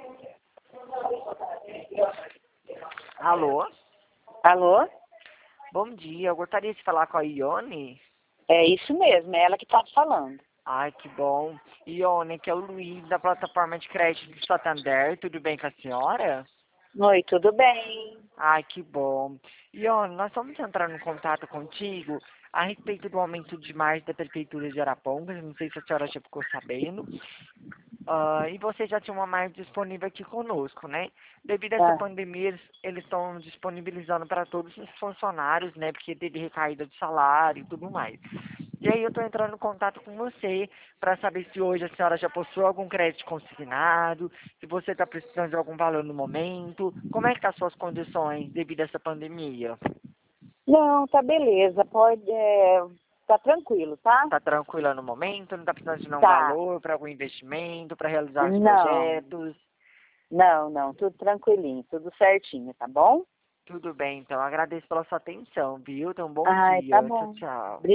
Alô? Alô? Bom dia, eu gostaria de falar com a Ione. É isso mesmo, é ela que está falando. Ai, que bom. Ione, que é o Luiz da plataforma de crédito do Santander. Tudo bem com a senhora? Oi, tudo bem? Ai, que bom. Ione, nós estamos entrando em contato contigo a respeito do aumento de margem da Prefeitura de Arapongas. Não sei se a senhora já ficou sabendo. E você já tinha uma margem disponível aqui conosco, né? Devido a essa Ah, pandemia, eles estão disponibilizando para todos os funcionários, né? Porque teve recaída de salário e tudo mais. E aí eu estou entrando em contato com você para saber se hoje a senhora já possui algum crédito consignado, se você está precisando de algum valor no momento. Como é que estão as suas condições devido a essa pandemia? não, tá beleza, tá tranquilo, tá? Está tranquila no momento? Não está precisando de nenhum Tá. valor para algum investimento, para realizar os Não, projetos? não, tudo tranquilinho, tudo certinho, tá bom? Tudo bem, então. Agradeço pela sua atenção, viu? Tenha um bom Ai, tá dia. Tchau, bom. tchau.